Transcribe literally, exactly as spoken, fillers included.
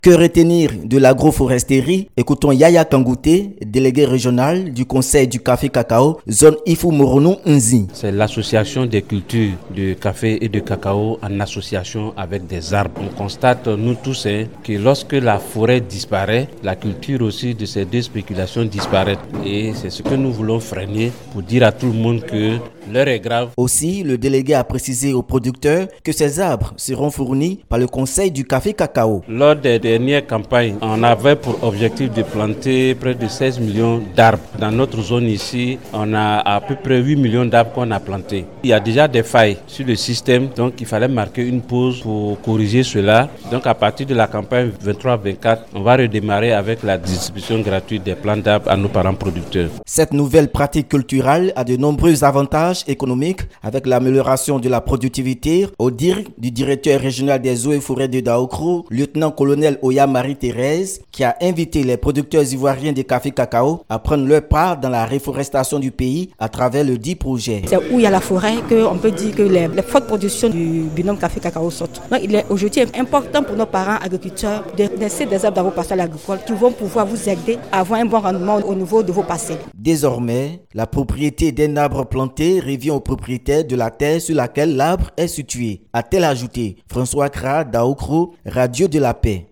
Que retenir de l'agroforesterie? Écoutons Yaya Kangouté, délégué régional du Conseil du café cacao, zone Ifou-Moronou Nzi. C'est l'association des cultures de café et de cacao en association avec des arbres. On constate, nous tous, hein, que lorsque la forêt disparaît, la culture aussi de ces deux spéculations disparaît. Et c'est ce que nous voulons freiner pour dire à tout le monde que l'heure est grave. Aussi, le délégué a précisé aux producteurs que ces arbres seront fournis par le Conseil du café cacao. Lors des dernières campagnes, on avait pour objectif de planter près de seize millions d'arbres. Dans notre zone ici, on a à peu près huit millions d'arbres qu'on a plantés. Il y a déjà des failles sur le système, donc il fallait marquer une pause pour corriger cela. Donc à partir de la campagne vingt-trois vingt-quatre, on va redémarrer avec la distribution gratuite des plants d'arbres à nos parents producteurs. Cette nouvelle pratique culturelle a de nombreux avantages économiques avec l'amélioration de la productivité, au dire du directeur régional des eaux et forêts de Daokro, lieutenant-colonel Oya Marie-Thérèse, qui a invité les producteurs ivoiriens de café cacao à prendre leur part dans la réforestation du pays à travers le dit projet. C'est où il y a la forêt qu'on peut dire que les, les fortes productions du binôme café cacao sortent. Donc il est aujourd'hui important pour nos parents agriculteurs de laisser des arbres dans vos parcelles agricoles qui vont pouvoir vous aider à avoir un bon rendement au niveau de vos parcelles. Désormais, la propriété d'un arbre planté revient au propriétaire de la terre sur laquelle l'arbre est situé, a-t-elle ajouté. François Kra, Daokro, Radio de la Paix.